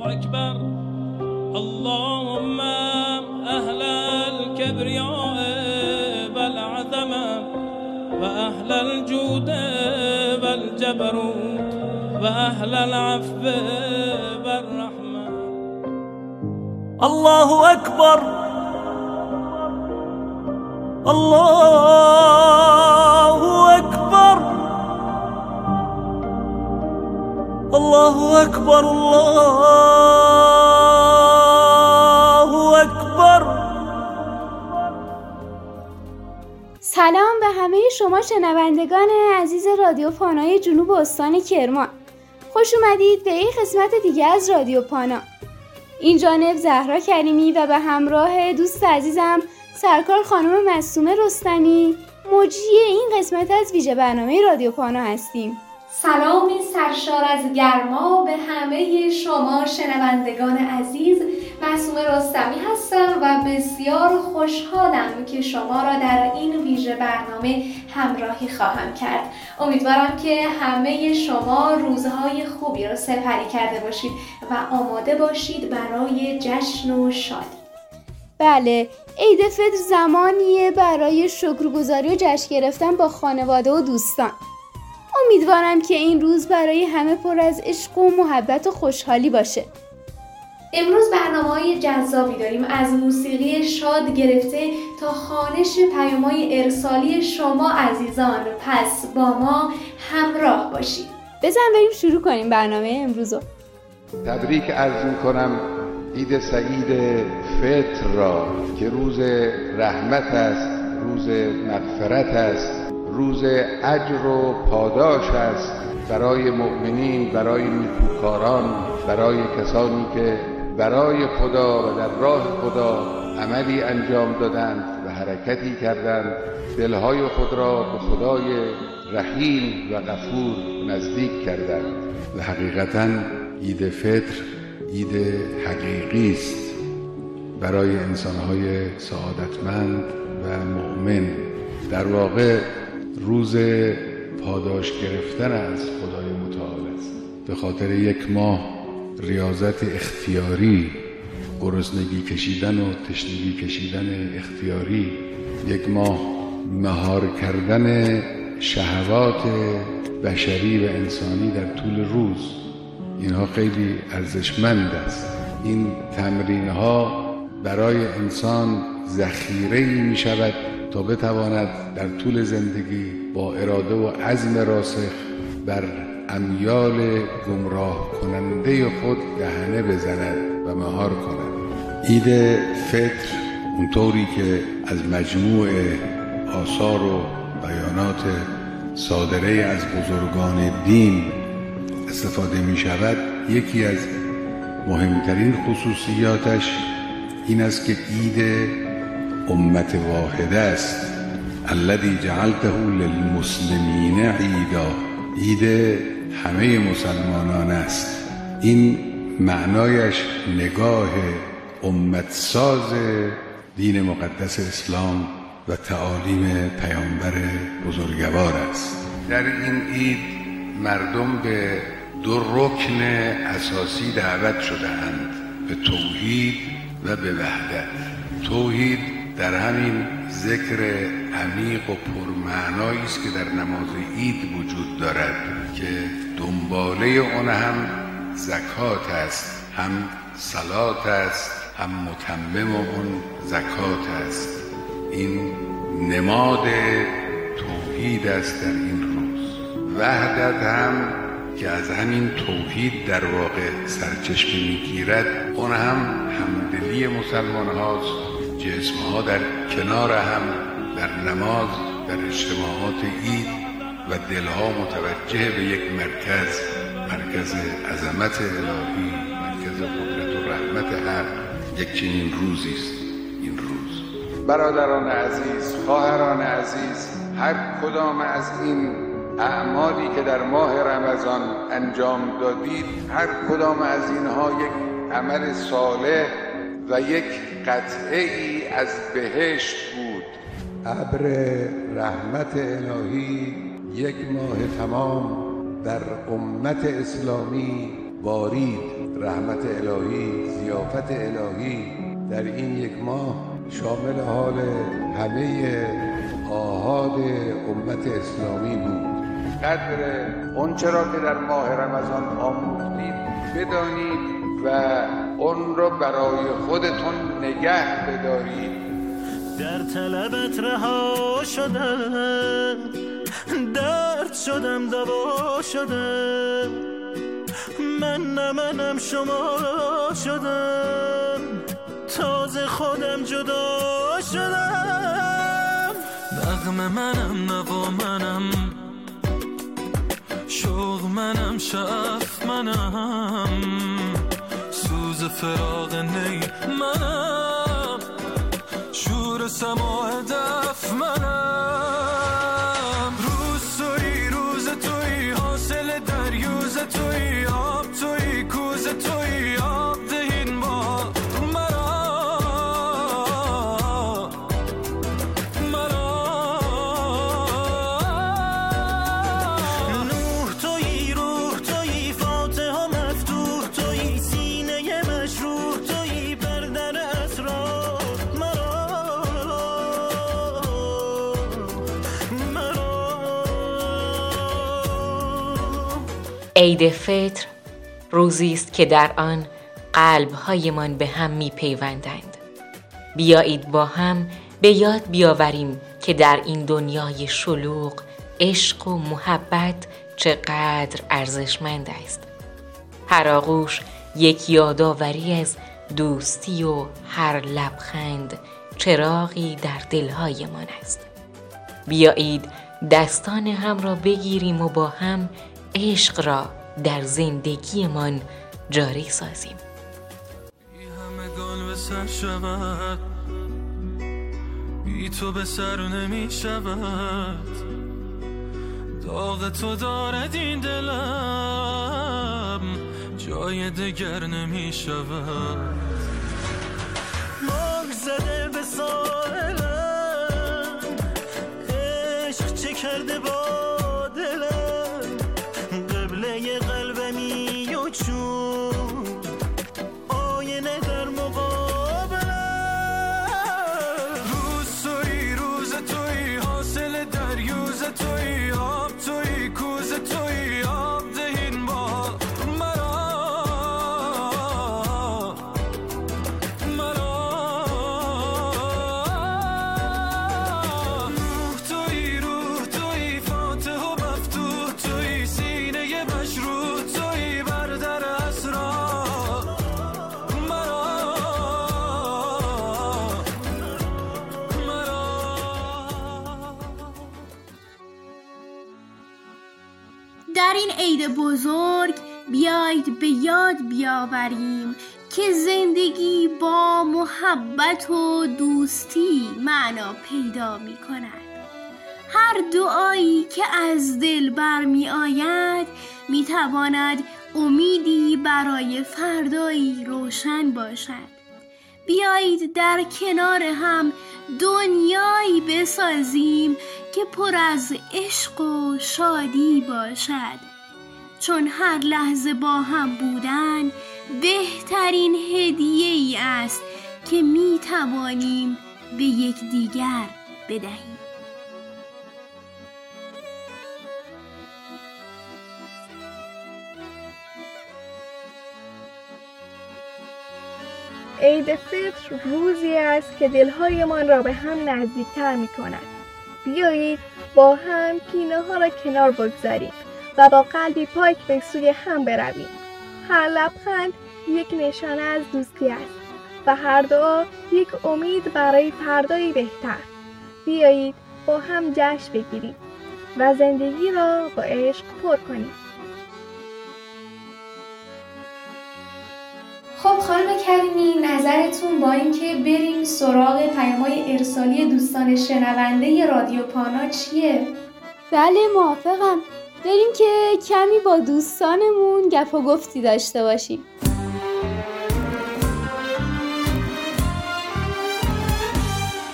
اکبر. اللهم اهل الكبرياء والعظمه واهل الجود والجبروت واهل العفو والرحمه. الله اکبر، الله اکبر، الله اکبر، الله اکبر. سلام به همه شما شنوندگان عزیز رادیو پانای جنوب استان کرمان. خوش اومدید به یک قسمت دیگه از رادیو پانا. این جانب زهرا کریمی و به همراه دوست عزیزم سرکار خانم معصومه رستمی مجری این قسمت از ویژه برنامه رادیو پانا هستیم. سلامی سرشار از گرما به همه شما شنوندگان عزیز. معصومه رستمی هستم و بسیار خوشحالم که شما را در این ویژه برنامه همراهی خواهم کرد. امیدوارم که همه شما روزهای خوبی را سپری کرده باشید و آماده باشید برای جشن و شادی. بله، عید فطر زمانیه برای شکرگزاری و جشن گرفتن با خانواده و دوستان. امیدوارم که این روز برای همه پر از عشق و محبت و خوشحالی باشه. امروز برنامه‌های جذابی داریم، از موسیقی شاد گرفته تا خوانش پیام‌های ارسالی شما عزیزان. پس با ما همراه باشید. بزن بریم شروع کنیم برنامه امروزو. تبریک عرض می‌کنم عید سعید فطر را که روز رحمت است، روز مغفرت است، روز اجر و پاداش است برای مؤمنین، برای نیکوکاران، برای کسانی که برای خدا و در راه خدا عملی انجام دادند و حرکتی کردند، دلهای خود را به خدای رحیم و غفور نزدیک کردند. و حقیقتاً عید فطر عید حقیقی است برای انسانهای سعادتمند و مؤمن. در واقع روز پاداش گرفتن از خدای متعال است. به خاطر یک ماه ریاضت اختیاری، گرسنگی کشیدن و تشنگی کشیدن اختیاری، یک ماه مهار کردن شهوات بشری و انسانی در طول روز، اینها خیلی ارزشمند است. این تمرین ها برای انسان ذخیره‌ای می شود تا بتواند در طول زندگی با اراده و عزم راسخ بر امیال گمراه کننده خود دهنه بزند و مهار کند. عید فطر اونطوری که از مجموع آثار و بیانات صادره از بزرگان دین استفاده می شود، یکی از مهمترین خصوصیاتش این است که عید امت واحده است. الذی جعلته للمسلمین عیدا، عید همه مسلمانان است. این معنایش نگاه امت ساز دین مقدس اسلام و تعالیم پیامبر بزرگوار است. در این عید مردم به دو رکن اساسی دعوت شده‌اند، به توحید و به وحدت. توحید در همین ذکر عمیق و پرمعنایی است که در نماز عید وجود دارد که دنباله اون هم زکات است، هم صلات است، هم متمم اون زکات است. این نماد توحید است در این روز. وحدت هم که از همین توحید در واقع سرچشمه میگیرد، اون هم همدلی مسلمان هاست. جسم ها در کنار هم در نماز، در اجتماعات عید و دلها متوجه به یک مرکز عظمت الهی، مرکز قدرت و رحمت حق. یک چنین روزی است این روز. برادران عزیز، خواهران عزیز، هر کدام از این اعمالی که در ماه رمضان انجام دادید، هر کدام از اینها یک عمل صالح و یک قطعه ای از بهشت بود. ابر رحمت الهی یک ماه تمام در امت اسلامی بارید رحمت الهی، ضیافت الهی در این یک ماه شامل حال همه آحاد امت اسلامی بود. قدر اون چرا که در ماه رمضان آموختید بدانید و اون رو برای خودتون نگه بدارید. در طلبت رها شدم، درد شدم دوا شدم، منم شما شدم، تازه خودم جدا شدم. نغمه منم، نوا منم، شوق منم، شعف منم، سوز فراق نی منم، شور سماع دف منم. روز توی، روز توی، حاصل دریوز توی، آب توی، کوز توی، آب دهین با عید فطر روزی است که در آن قلب‌هایمان به هم می‌پیوندند. بیایید با هم به یاد بیاوریم که در این دنیای شلوغ عشق و محبت چقدر ارزشمند است. هر آغوش یک یادآوری از دوستی و هر لبخند چراغی در دل‌هایمان است. بیایید دستان هم را بگیریم و با هم عشق را در زندگیمان جاری سازیم. بی همگان به سر شود، بی تو به سر نمی شود، داغ تو دارد این دلم، جای دگر نمی شود. موج زده به ساحلم، عشق چه کرده با دلم، قبله قلبمی و چون آینه در مقابلم. روز توی، روز توی، حاصل دریوز توی، آب توی، کوز توی، آب دهین با در این عید بزرگ بیایید به یاد بیاوریم که زندگی با محبت و دوستی معنا پیدا می کند. هر دعایی که از دل برمی آید می تواند امیدی برای فردایی روشن باشد. بیایید در کنار هم دنیایی بسازیم که پر از عشق و شادی باشد، چون هر لحظه با هم بودن بهترین هدیه‌ای است که می توانیم به یکدیگر بدهیم. عید فطر روزی است که دلهایمان را به هم نزدیکتر می کند. بیایید با هم کینه ها را کنار بگذاریم و با قلبی پاک به سوی هم برویم. هر لبخند یک نشانه از دوستی است و هر دعا یک امید برای فردایی بهتر. بیایید با هم جشن بگیریم و زندگی را با عشق پر کنیم. خب خانم کریمی، نظرتون با اینکه بریم سراغ پیام‌های ارسالی دوستان شنونده رادیو پانا چیه؟ بله موافقم. بریم که کمی با دوستانمون گپ و گفتی داشته باشیم.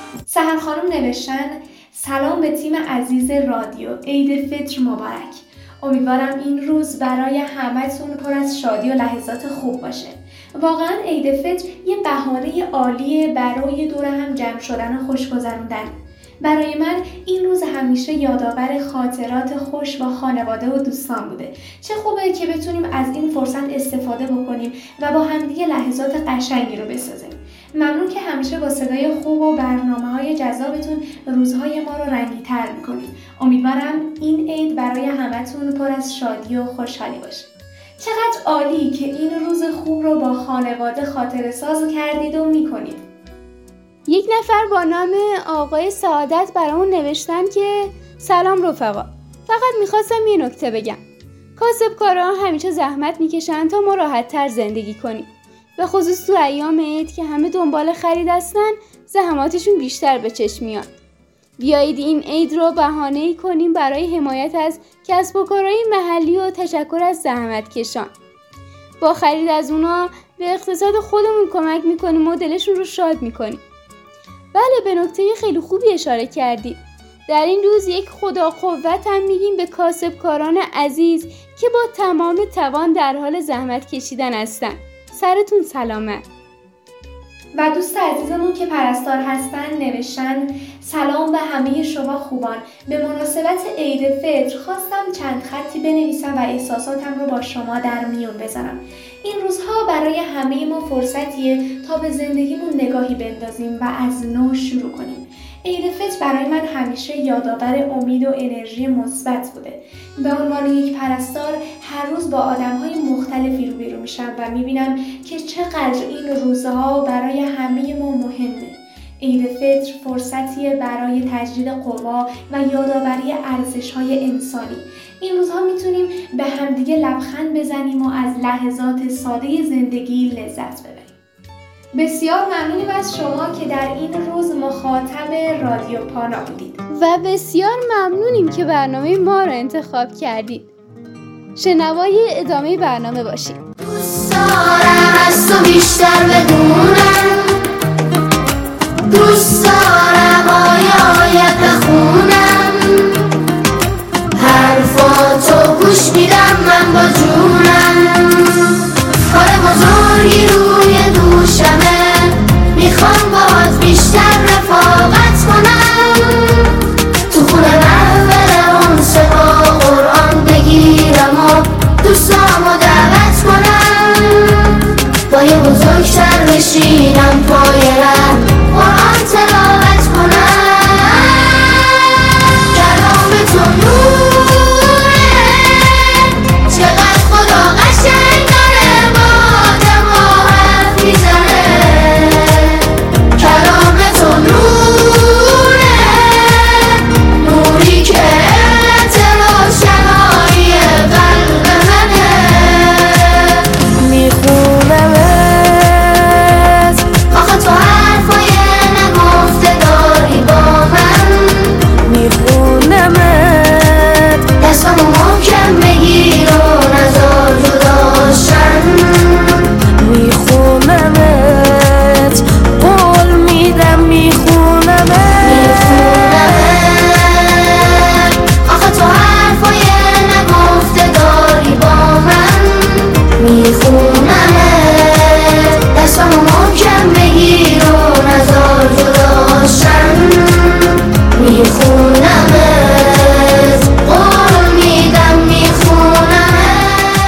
سحر خانم نوشتن سلام به تیم عزیز رادیو، عید فطر مبارک. امیدوارم این روز برای همتون پر از شادی و لحظات خوب باشه. واقعا عید فطر یه بهانه عالیه برای دور هم جمع شدن و خوش گذروندن. برای من این روز همیشه یادآور خاطرات خوش با خانواده و دوستان بوده. چه خوبه که بتونیم از این فرصت استفاده بکنیم و با همدیگه لحظات قشنگی رو بسازیم. ممنون که همیشه با صدای خوب و برنامه‌های جذابتون روزهای ما رو رنگی‌تر می‌کنید. امیدوارم این عید برای همتون پر از شادی و خوشحالی باشه. چقدر عالی که این روز خوب رو با خانواده خاطره ساز کردید و می‌کنید. یک نفر با نام آقای سعادت برامون نوشتن که سلام رفقا، فقط میخواستم یه نکته بگم. کاسبکارا همیشه زحمت میکشن تا ما راحت‌تر زندگی کنیم. به خصوص تو ایام عید که همه دنبال خرید هستن، زحماتشون بیشتر به چشم میاد. بیایید این عید رو بهانه‌ای کنیم برای حمایت از کسب و کارهای محلی و تشکر از زحمتکشان. با خرید از اونا به اقتصاد خودمون کمک میکنیم و دلشون رو شاد میکنیم. بله، به نکته خیلی خوبی اشاره کردید. در این روز یک خدا قوت هم میگیم به کاسبکاران عزیز که با تمام توان در حال زحمت کشیدن هستن. سرتون سلامت. و دوست عزیزمون که پرستار هستن نوشتن سلام به همه شما خوبان. به مناسبت عید فطر خواستم چند خطی بنویسم و احساساتم رو با شما در میون بذارم. این روزها برای همه ما فرصتیه تا به زندگیمون نگاهی بندازیم و از نو شروع کنیم. عید فطر برای من همیشه یادآور امید و انرژی مثبت بوده. به عنوان یک پرستار هر روز با آدم‌های مختلفی روبرو میشم و میبینم که چقدر این روزها برای همه ما مهمه. عید فطر فرصتیه برای تجدید قوا و یادآوری ارزش‌های انسانی. این روزها میتونیم به همدیگه لبخند بزنیم و از لحظات ساده زندگی لذت ببریم. بسیار ممنونیم از شما که در این روز مخاطب رادیو پانا بودید و بسیار ممنونیم که برنامه ما رو انتخاب کردید. شنوای ادامه برنامه باشید. دوست دارم از تو بیشتر بدونم، دوست دارم آیات بخونم، حرفاتو گوش میدم من با جونم، کار بزرگی روی دوشمه، میخوام باهات بیشتر رفاقت کنم، تو خونه محفل اونسه با قرآن بگیرم و دوستامو دعوت کنم، با یه بزرگتر بشینم پای ره قرآن تلاوت کنم، کلام تو نوره، چقدر خدا قشنگ داره با آدم‌ها حرف میزنه، کلام تو نوره، نوری که روشنایی قلب منه، میخونمت آخه تو حرفای نگفته داری با من، میخونمت دستامو محکم بگیر و نذار جداشن، میخونمت قول میدم میخونمت آخه تو حرفای نگفته داری با من، میخونمت دستامو محکم بگیر و نذار جداشن، میخونمت قول میدم میخونمت.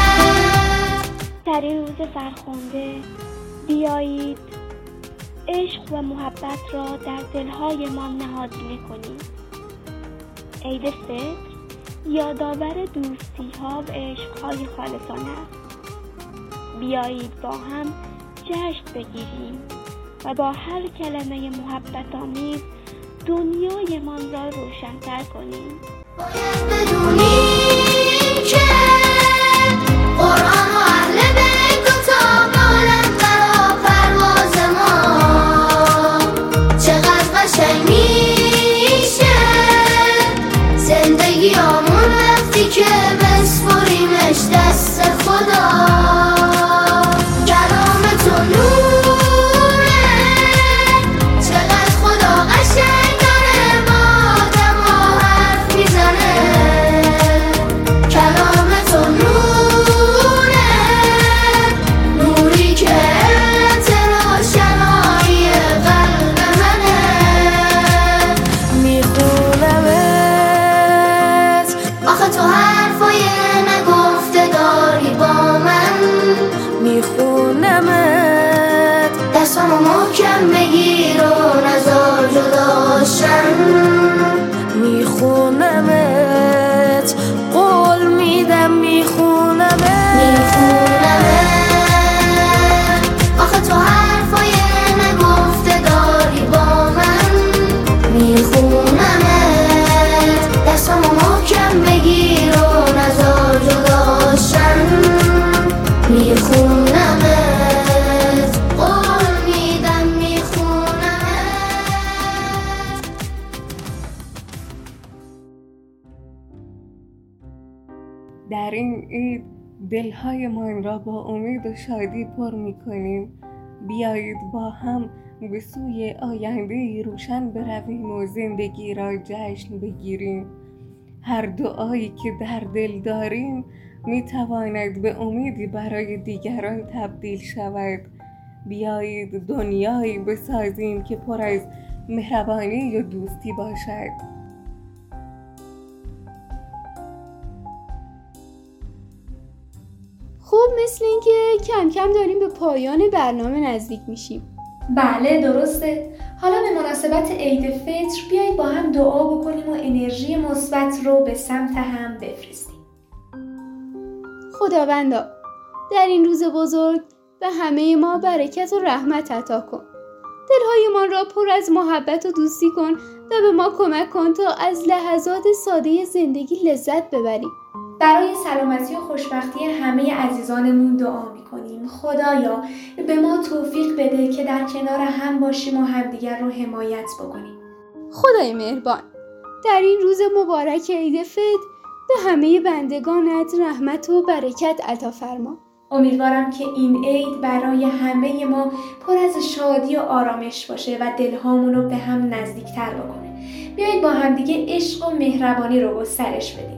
در این روز فرخنده بیایید عشق و محبت را در دلهایمان نهادینه کنیم. عید فطر یادآور دوستی‌ها و عشق‌های خالصانه است. بیایید با هم جشن بگیریم و با هر کلمه محبت آمیز دنیایمان را روشن‌تر کنیم. باید بدونیم که قرآن و اهل بیت و تابانم برا پرواز ما، چقدر قشنگ میشه زندگیامون وقتی که بسپریمش دست خدا، کلام تو نوره، چقدر خدا قشنگ داره با آدم‌ها حرف میزنه، کلام این عید دلهایمان را با امید و شادی پر می‌کنیم. بیایید با هم به سوی آینده روشن برویم و زندگی را جشن بگیریم. هر دعایی که در دل داریم می‌تواند به امیدی برای دیگران تبدیل شود. بیایید دنیایی بسازیم که پر از مهربانی و دوستی باشد. خب مثل اینکه کم کم داریم به پایان برنامه نزدیک میشیم. بله درسته. حالا به مناسبت عید فطر بیایید با هم دعا بکنیم و انرژی مثبت رو به سمت هم بفرستیم. خداوندا در این روز بزرگ به همه ما برکت و رحمت عطا کن. دلهایمان را پر از محبت و دوستی کن و به ما کمک کن تا از لحظات ساده زندگی لذت ببریم. برای سلامتی و خوشبختی همه عزیزانمون دعا میکنیم. خدایا به ما توفیق بده که در کنار هم باشیم و همدیگر رو حمایت بکنیم. خدای مهربان در این روز مبارک عید فطر به همه بندگانت رحمت و برکت عطا فرما. امیدوارم که این عید برای همه ما پر از شادی و آرامش باشه و دلهامون رو به هم نزدیکتر بکنه. بیایید با همدیگه عشق و مهربانی رو گسترش بدیم.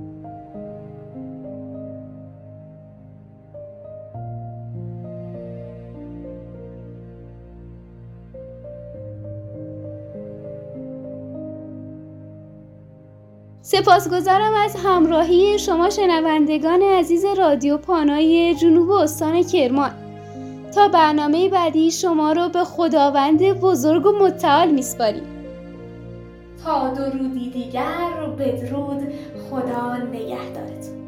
سپاسگزارم از همراهی شما شنوندگان عزیز رادیو پانای جنوب استان کرمان. تا برنامه بعدی شما رو به خداوند بزرگ و متعال میسپاریم. تا درودی دیگر بدرود. خدا نگهدارتون.